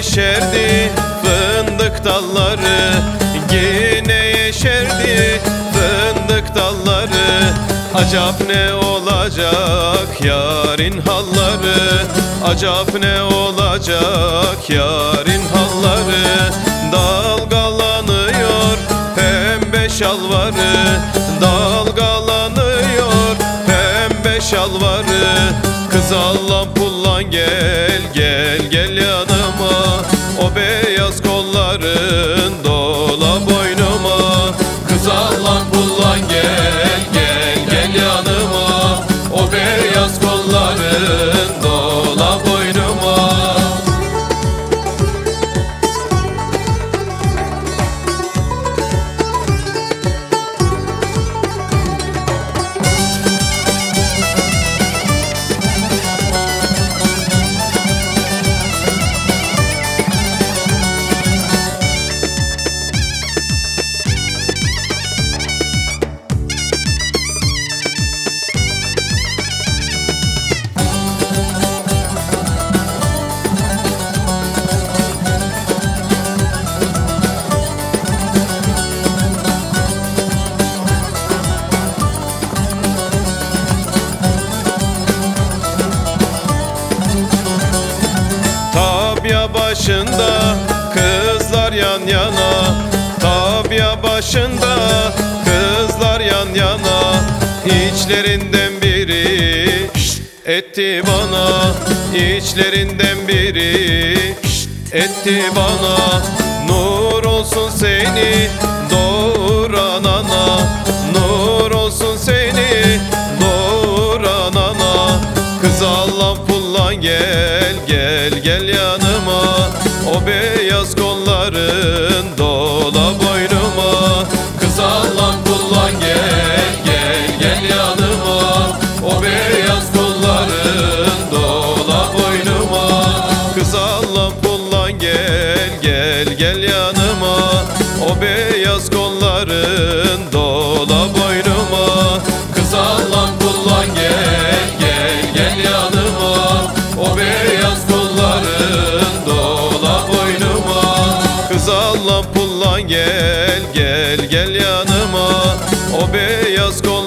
yeşerdi fındık dalları, yine yeşerdi fındık dalları. Acap ne olacak yarın halları, acap ne olacak yarın halları. Dalgalanıyor pembe şalvarı, dalgalanıyor pembe şalvarı. Kız Allah'ım pullan gel, gel gel yanıma, o beyaz kolların dola boynuma. Kız Allah'ım pullan gel, gel gel yanıma, o beyaz kolların dola boynuma. Tabya başında kızlar yan yana, tabya başında kızlar yan yana. İçlerinden biri etti bana, içlerinden biri etti bana. Nur olsun seni doğuran ana, nur olsun seni doğuran ana. Kız Allah pullan gel, gel gel yanıma, o beyaz kolların dola boynuma. Kız Allah pullan gel, gel gel yanıma, o beyaz kolların dola boynuma. Kız Allah pullan gel, gel gel yanıma, o beyaz kolların dola boynuma. Kız Allah pullan gel, gel gel yanıma, o beyaz kolların dola boynuma. Kız Allah pullan gel, gel gel yanıma, o beyaz kolların